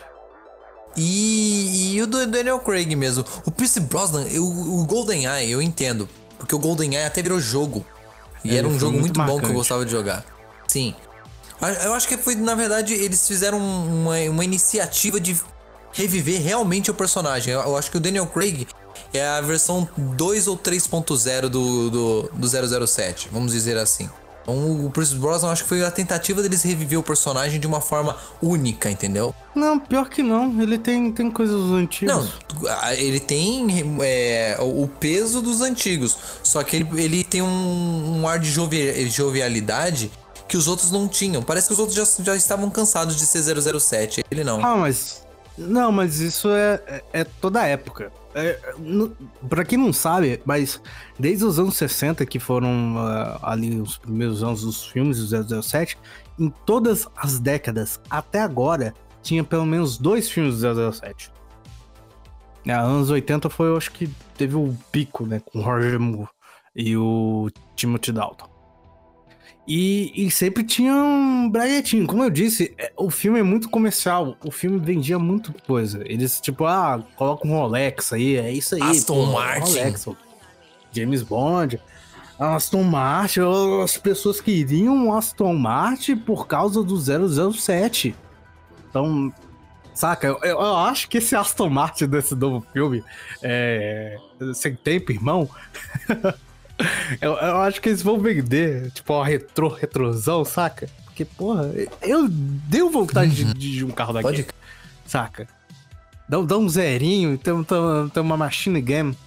[SPEAKER 2] E o do Daniel Craig mesmo. O Pierce Brosnan, o GoldenEye, eu entendo. Porque o GoldenEye até virou jogo. E era um jogo muito bom que eu gostava de jogar. Sim. Eu acho que foi, na verdade, eles fizeram uma iniciativa de reviver realmente o personagem. Eu acho que o Daniel Craig é a versão 2 ou 3.0 do 007, vamos dizer assim. Então, o Pierce Brosnan, acho que foi a tentativa deles reviver o personagem de uma forma única, entendeu?
[SPEAKER 1] Não, pior que não. Ele tem coisas antigas.
[SPEAKER 2] Não, ele tem o peso dos antigos. Só que ele tem um ar de jovialidade que os outros não tinham. Parece que os outros já estavam cansados de ser 007. Ele não.
[SPEAKER 1] Mas isso é toda a época. Pra quem não sabe, mas desde os anos 60, que foram ali os primeiros anos dos filmes do 007, em todas as décadas até agora, tinha pelo menos 2 filmes do 007. Anos 80 foi, eu acho que teve o pico, né, com o Roger Moore e o Timothy Dalton. E sempre tinha um braguetinho. Como eu disse, o filme é muito comercial. O filme vendia muito coisa. Eles, tipo, coloca um Rolex aí, é isso aí.
[SPEAKER 2] Aston Martin.
[SPEAKER 1] Rolex, James Bond, Aston Martin. As pessoas queriam um Aston Martin por causa do 007. Então, saca? Eu acho que esse Aston Martin desse novo filme, Sem Tempo, Irmão... Eu acho que eles vão vender, tipo, uma retrosão, saca? Porque, porra, eu deu vontade de um carro daquele, saca? Dá um zerinho, tem uma machine game.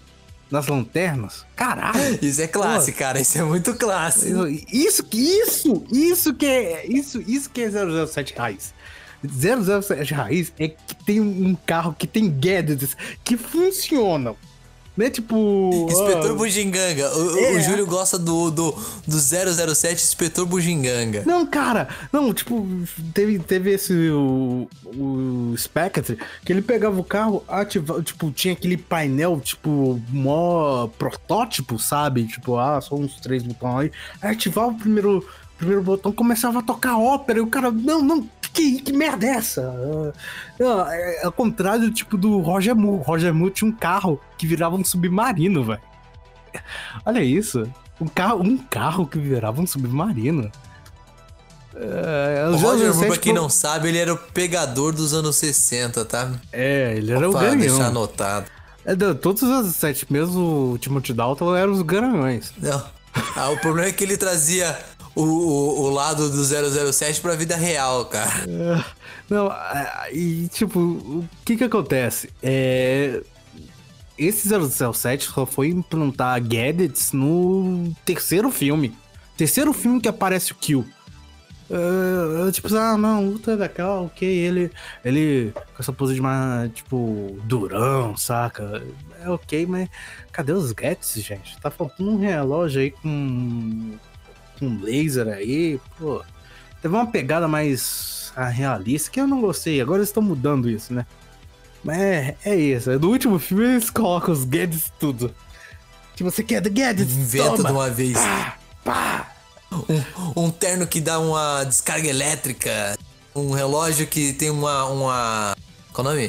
[SPEAKER 1] nas lanternas. Caralho.
[SPEAKER 2] Isso é clássico, cara. Isso é muito clássico.
[SPEAKER 1] Isso que é 007 raiz. 007 raiz é que tem um carro que tem gadgets que funcionam. Não é tipo...
[SPEAKER 2] Inspetor Bugiganga. O Júlio gosta do 007 Inspetor Bugiganga.
[SPEAKER 1] Não, cara. Não, tipo, teve esse... O Spectre, que ele pegava o carro, ativava... Tipo, tinha aquele painel, tipo, mó protótipo, sabe? Tipo, só uns 3 botões aí. Ativava o primeiro botão, começava a tocar ópera. E o cara, não... Que merda é essa? Ao contrário, tipo, do Roger Moore. Roger Moore tinha um carro que virava um submarino, velho. Olha isso. Um carro que virava um submarino.
[SPEAKER 2] O Roger Moore, pra quem não sabe, ele era o pegador dos anos 60, tá?
[SPEAKER 1] Ele era o
[SPEAKER 2] Pra
[SPEAKER 1] garanhão.
[SPEAKER 2] deixar anotado.
[SPEAKER 1] Todos os 7 mesmo, o Timothy Dalton eram os garanhões.
[SPEAKER 2] Não. O problema é que ele trazia o lado do 007 pra vida real, cara.
[SPEAKER 1] E tipo, o que acontece? Esse 007 só foi implantar gadgets no terceiro filme. Terceiro filme que aparece o Kill. Tipo, não, luta é daquela, ok, ele com essa pose de mais, tipo, durão, saca? É ok, mas cadê os gadgets, gente? Tá faltando um relógio aí com laser aí, pô. Teve uma pegada mais realista que eu não gostei. Agora eles estão mudando isso, né? Mas é isso. No último filme eles colocam os gadgets tudo. Tipo, você quer gadgets?
[SPEAKER 2] Inventa
[SPEAKER 1] Toma.
[SPEAKER 2] de uma vez.
[SPEAKER 1] Pá.
[SPEAKER 2] Um terno que dá uma descarga elétrica. Um relógio que tem uma... Qual é o nome?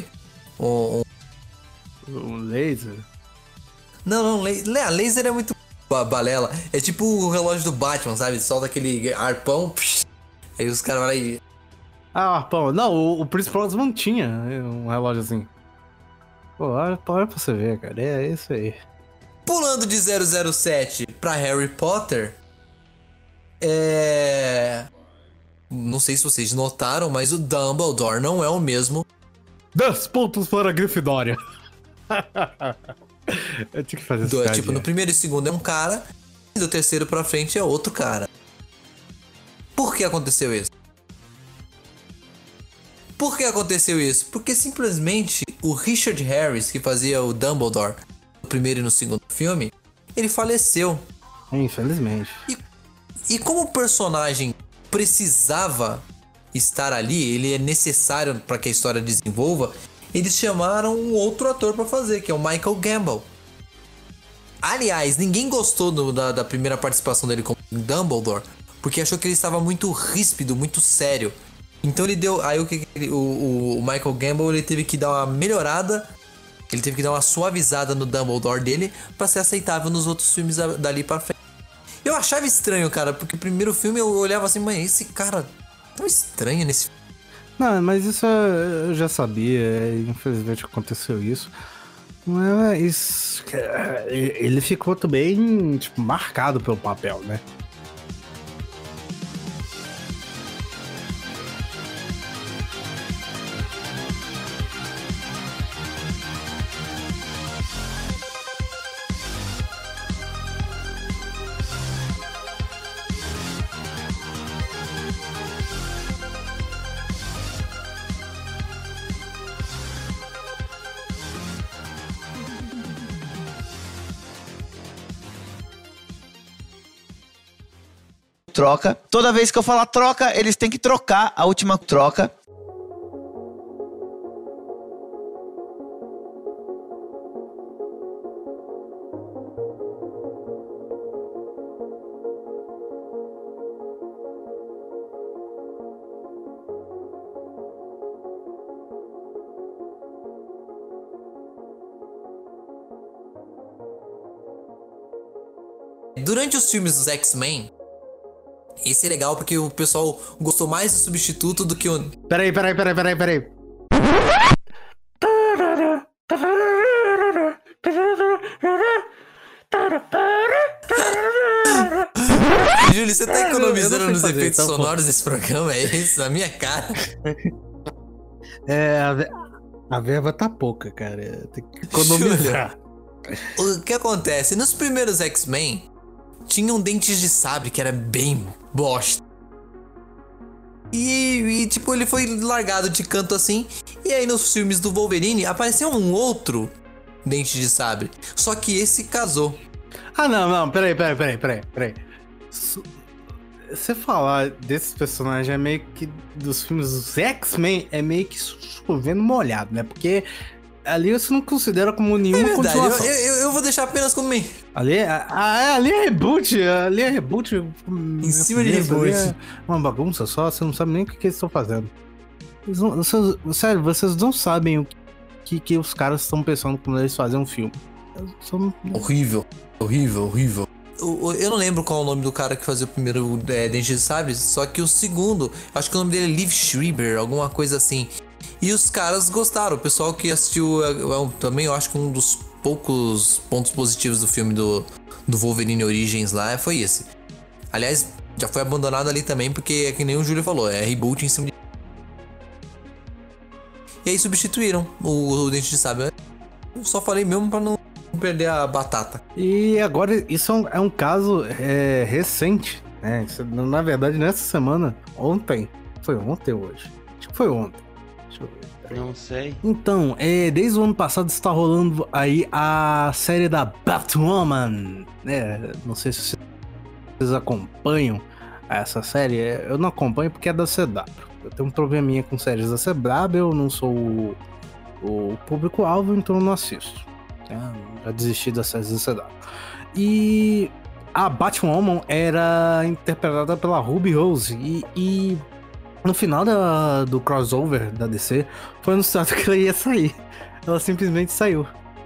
[SPEAKER 1] Um laser?
[SPEAKER 2] Não, laser é muito balela. É tipo o relógio do Batman, sabe? Solta aquele arpão. Aí os caras vão lá e...
[SPEAKER 1] Pô, não, o Pierce Brosnan tinha um relógio assim. Pô, olha pra você ver, cara. É isso aí.
[SPEAKER 2] Pulando de 007 pra Harry Potter... Não sei se vocês notaram, mas o Dumbledore não é o mesmo.
[SPEAKER 1] 10 pontos para a Grifinória. Eu tinha que fazer isso.
[SPEAKER 2] Tipo, no primeiro e segundo é um cara, e do terceiro pra frente é outro cara. Por que aconteceu isso? Porque simplesmente o Richard Harris, que fazia o Dumbledore no primeiro e no segundo filme, ele faleceu.
[SPEAKER 1] Infelizmente.
[SPEAKER 2] E como o personagem precisava estar ali, ele é necessário para que a história desenvolva, eles chamaram um outro ator para fazer, que é o Michael Gambon. Aliás, ninguém gostou da primeira participação dele como Dumbledore, porque achou que ele estava muito ríspido, muito sério. Então ele deu... Aí o Michael Gambon, ele teve que dar uma melhorada, ele teve que dar uma suavizada no Dumbledore dele para ser aceitável nos outros filmes dali para frente. Eu achava estranho, cara, porque o primeiro filme eu olhava assim, mas esse cara tão estranho nesse filme.
[SPEAKER 1] Não, mas isso eu já sabia, infelizmente aconteceu isso. Mas ele ficou também, tipo, marcado pelo papel, né?
[SPEAKER 3] Troca. Toda vez que eu falar troca, eles têm que trocar a última troca.
[SPEAKER 2] Durante os filmes dos X-Men, esse é legal porque o pessoal gostou mais do substituto do que o...
[SPEAKER 1] Peraí.
[SPEAKER 2] Júlio, você tá economizando nos
[SPEAKER 1] fazer,
[SPEAKER 2] efeitos
[SPEAKER 1] tá bom.
[SPEAKER 2] sonoros desse programa? É isso? Na minha cara.
[SPEAKER 1] A verba tá pouca, cara. Tem que economizar.
[SPEAKER 2] O que acontece? Nos primeiros X-Men, tinham dentes de sabre que era bem bosta. Tipo, ele foi largado de canto assim. E aí nos filmes do Wolverine apareceu um outro dente de sabre. Só que esse casou.
[SPEAKER 1] Ah, não, peraí. Você falar desses personagens é meio que dos filmes dos X-Men é meio que chovendo molhado, né? Porque ali você não considera como nenhuma continuação.
[SPEAKER 2] Eu vou deixar apenas como mim.
[SPEAKER 1] Ali é reboot,
[SPEAKER 2] Em cima de reboot.
[SPEAKER 1] É uma bagunça só, você não sabe nem o que eles estão fazendo. Sério, vocês não sabem o que os caras estão pensando quando eles fazem um filme.
[SPEAKER 2] Horrível. Eu não lembro qual é o nome do cara que fazia o primeiro Dente de Sabre, só que o segundo, acho que o nome dele é Liv Schreiber, alguma coisa assim. E os caras gostaram, o pessoal que assistiu também, eu acho que um dos poucos pontos positivos do filme do Wolverine Origins lá foi esse. Aliás, já foi abandonado ali também, porque é que nem o Júlio falou, é reboot em cima de... E aí substituíram o Dente de Sabre. Eu só falei mesmo pra não perder a batata.
[SPEAKER 1] E agora, isso é um caso recente, né? Isso, na verdade, nessa semana, ontem. Foi ontem ou hoje? Acho que foi ontem. Deixa eu ver.
[SPEAKER 5] Não sei.
[SPEAKER 1] Então, desde o ano passado está rolando aí a série da Batwoman, né? Não sei se vocês acompanham essa série. Eu não acompanho porque é da CW. Eu tenho um probleminha com séries da CW, eu não sou o público-alvo, então eu não assisto. Já desisti das séries da CW. E a Batwoman era interpretada pela Ruby Rose. E no final do crossover da DC, foi anunciado que ela ia sair. Ela simplesmente saiu.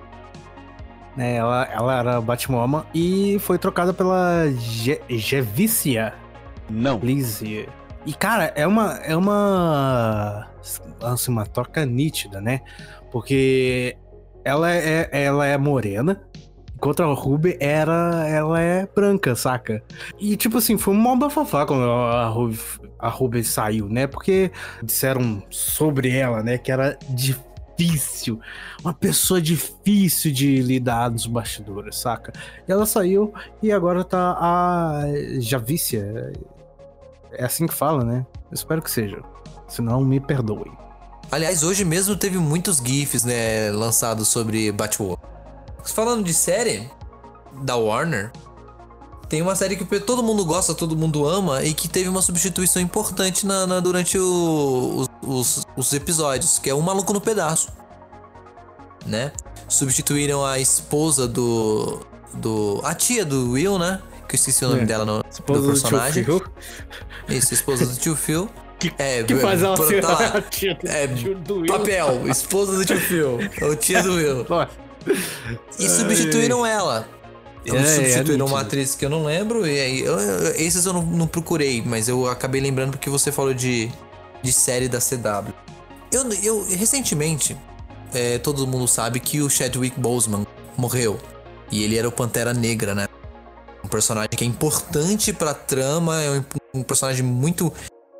[SPEAKER 1] Ela era a Batwoman e foi trocada pela Javicia.
[SPEAKER 5] Não.
[SPEAKER 1] Lizzie. E, cara, é uma troca nítida, né? Porque ela é morena, enquanto a Ruby ela é branca, saca? E, tipo assim, foi uma bafafá quando a Ruby saiu, né? Porque disseram sobre ela, né? Que era difícil, uma pessoa difícil de lidar nos bastidores, saca? E ela saiu e agora tá a Javicia. É assim que fala, né? Eu espero que seja. Senão, me perdoem.
[SPEAKER 2] Aliás, hoje mesmo teve muitos GIFs, né, lançados sobre Batwoman. Falando de série da Warner, tem uma série que todo mundo gosta, todo mundo ama e que teve uma substituição importante durante os episódios, que é O Maluco no Pedaço, né? Substituíram a esposa a tia do Will, né? Que eu esqueci o nome dela do personagem.
[SPEAKER 1] Do tio Phil.
[SPEAKER 2] Isso, esposa do tio Phil.
[SPEAKER 1] Que faz ela ser
[SPEAKER 2] a
[SPEAKER 1] tia do Will.
[SPEAKER 2] Papel, esposa do tio Phil. Ou tia do Will. E substituíram ela. Substituíram uma atriz que eu não lembro. E aí, esses eu não procurei, mas eu acabei lembrando porque você falou de série da CW. Eu recentemente, todo mundo sabe que o Chadwick Boseman morreu. E ele era o Pantera Negra, né? Um personagem que é importante pra trama, é um personagem muito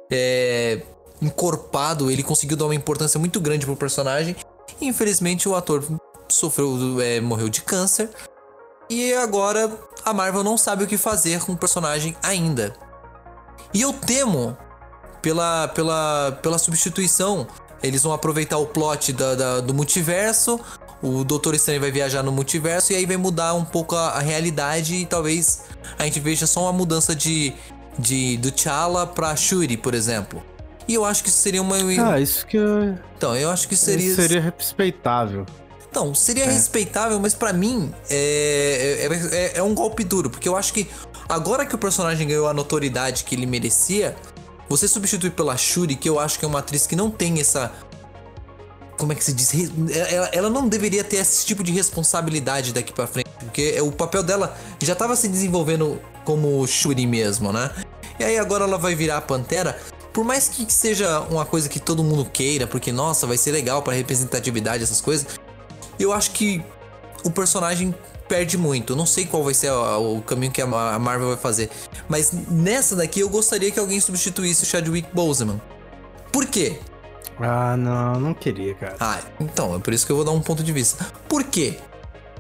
[SPEAKER 2] encorpado. Ele conseguiu dar uma importância muito grande pro personagem. E, infelizmente, o ator morreu de câncer. E agora a Marvel não sabe o que fazer com o personagem ainda. E eu temo pela substituição. Eles vão aproveitar o plot do multiverso. O Doutor Estranho vai viajar no multiverso e aí vai mudar um pouco a realidade e talvez a gente veja só uma mudança do T'Challa pra Shuri, por exemplo. E eu acho que isso seria uma...
[SPEAKER 1] isso que...
[SPEAKER 2] Então, eu acho que seria...
[SPEAKER 1] Seria respeitável.
[SPEAKER 2] Então, seria respeitável, mas pra mim é um golpe duro, porque eu acho que agora que o personagem ganhou a notoriedade que ele merecia, você substitui pela Shuri, que eu acho que é uma atriz que não tem essa... Como é que se diz? Ela não deveria ter esse tipo de responsabilidade daqui pra frente, porque o papel dela já tava se desenvolvendo como Shuri mesmo, né? E aí agora ela vai virar a Pantera. Por mais que seja uma coisa que todo mundo queira, porque, nossa, vai ser legal pra representatividade, essas coisas, eu acho que o personagem perde muito. Eu não sei qual vai ser o caminho que a Marvel vai fazer, mas nessa daqui eu gostaria que alguém substituísse o Chadwick Boseman. Por quê?
[SPEAKER 1] Não queria, cara.
[SPEAKER 2] Então, é por isso que eu vou dar um ponto de vista. Por quê?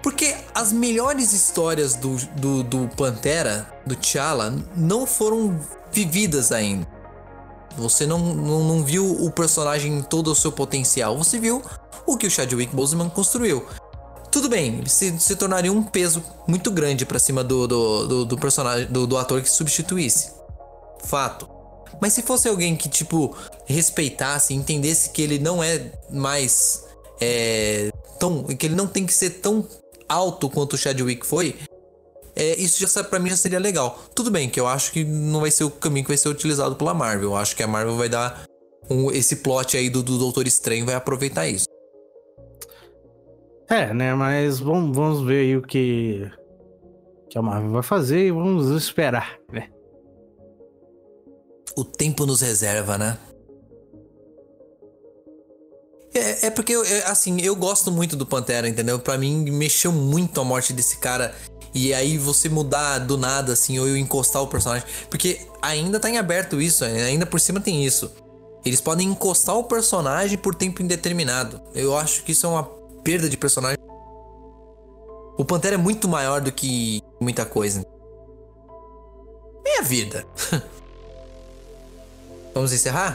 [SPEAKER 2] Porque as melhores histórias do Pantera, do T'Challa, não foram vividas ainda. Você não viu o personagem em todo o seu potencial. Você viu o que o Chadwick Boseman construiu. Tudo bem, ele se tornaria um peso muito grande pra cima do personagem, do ator que substituísse. Fato. Mas se fosse alguém que, tipo, respeitasse, entendesse que ele não é mais que ele não tem que ser tão alto quanto o Chadwick foi, isso já pra mim já seria legal. Tudo bem que eu acho que não vai ser o caminho que vai ser utilizado pela Marvel. Eu acho que a Marvel vai dar esse plot aí do Doutor Estranho, vai aproveitar isso.
[SPEAKER 1] Né, mas vamos ver aí o que a Marvel vai fazer e vamos esperar, né?
[SPEAKER 2] O tempo nos reserva, né? Porque, assim, eu gosto muito do Pantera, entendeu? Pra mim, mexeu muito a morte desse cara. E aí você mudar do nada, assim, ou eu encostar o personagem. Porque ainda tá em aberto isso, ainda por cima tem isso. Eles podem encostar o personagem por tempo indeterminado. Eu acho que isso é uma perda de personagem. O Pantera é muito maior do que muita coisa. Minha vida. Vamos encerrar?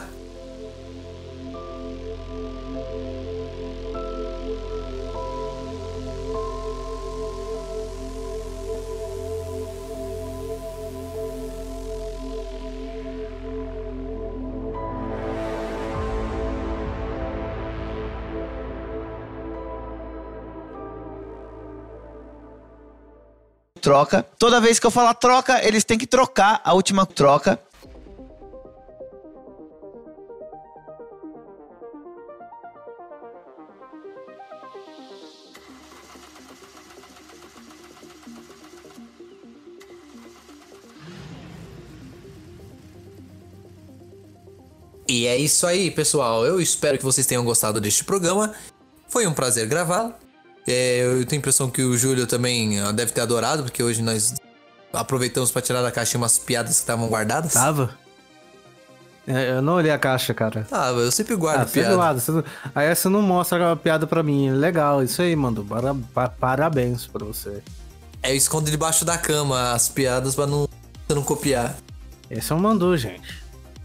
[SPEAKER 3] Troca. Toda vez que eu falar troca, eles têm que trocar a última troca.
[SPEAKER 2] E é isso aí, pessoal. Eu espero que vocês tenham gostado deste programa. Foi um prazer gravá-lo. Eu tenho a impressão que o Júlio também deve ter adorado, porque hoje nós aproveitamos pra tirar da caixa umas piadas que estavam guardadas.
[SPEAKER 1] Tava? Eu não olhei a caixa, cara.
[SPEAKER 2] Tava, eu sempre guardo piada.
[SPEAKER 1] Aí você não mostra a piada pra mim. Legal, isso aí, mano. Parabéns pra você.
[SPEAKER 2] Eu escondo debaixo da cama as piadas pra você não copiar.
[SPEAKER 1] Esse é um Mandu, gente.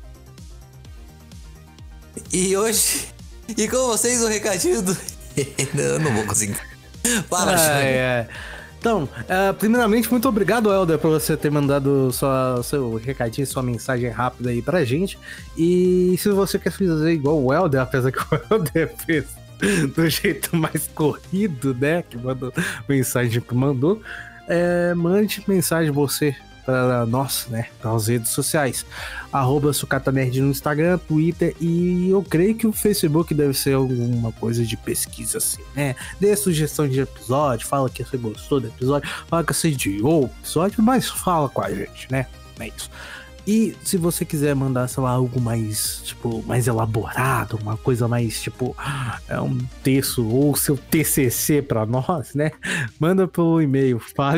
[SPEAKER 2] E hoje... E com vocês o recadinho do... Eu não vou conseguir. Fala, Júlio.
[SPEAKER 1] Então, primeiramente, muito obrigado, Helder, por você ter mandado seu recadinho, sua mensagem rápida aí pra gente. E se você quer fazer igual o Helder, apesar que o Helder fez do jeito mais corrido, né? Que mandou mensagem que mandou. Mande mensagem você para nós, né? Nas redes sociais. @SucataNerd no Instagram, Twitter e eu creio que o Facebook deve ser alguma coisa de pesquisa assim, né? Dê sugestão de episódio, fala que você gostou do episódio, fala que você odiou o episódio, mas fala com a gente, né? É isso. E se você quiser mandar, sei lá, algo mais, tipo, mais elaborado, uma coisa mais, tipo, um texto ou seu TCC pra nós, né? Manda pelo e-mail,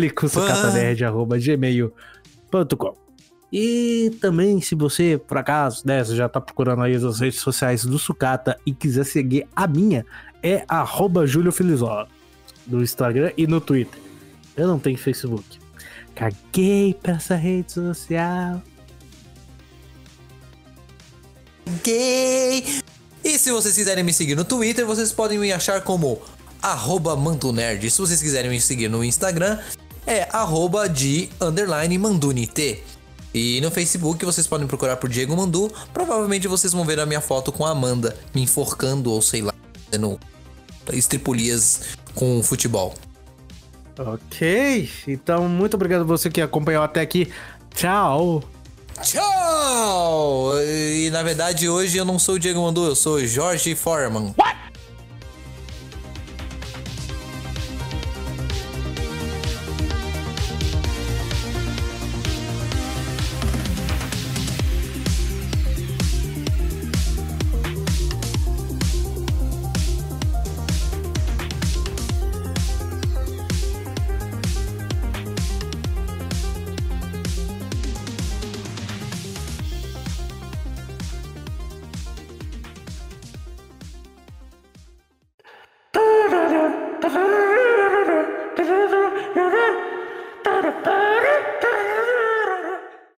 [SPEAKER 1] falecosucatanerd@gmail.com. E também, se você, por acaso, né, você já tá procurando aí as redes sociais do Sucata e quiser seguir a minha, é @JúlioFelizola no Instagram e no Twitter. Eu não tenho Facebook. Caguei pra essa rede social.
[SPEAKER 2] Gay. E se vocês quiserem me seguir no Twitter, vocês podem me achar como @mandunerd. Se vocês quiserem me seguir no Instagram, é @de_mandunit. E no Facebook vocês podem procurar por Diego Mandu. Provavelmente vocês vão ver a minha foto com a Amanda me enforcando ou sei lá, fazendo estripulias com futebol.
[SPEAKER 1] Ok, então muito obrigado a você que acompanhou até aqui. Tchau!
[SPEAKER 2] Tchau! E na verdade hoje eu não sou o Diego Mandu, eu sou o Jorge Foreman. What?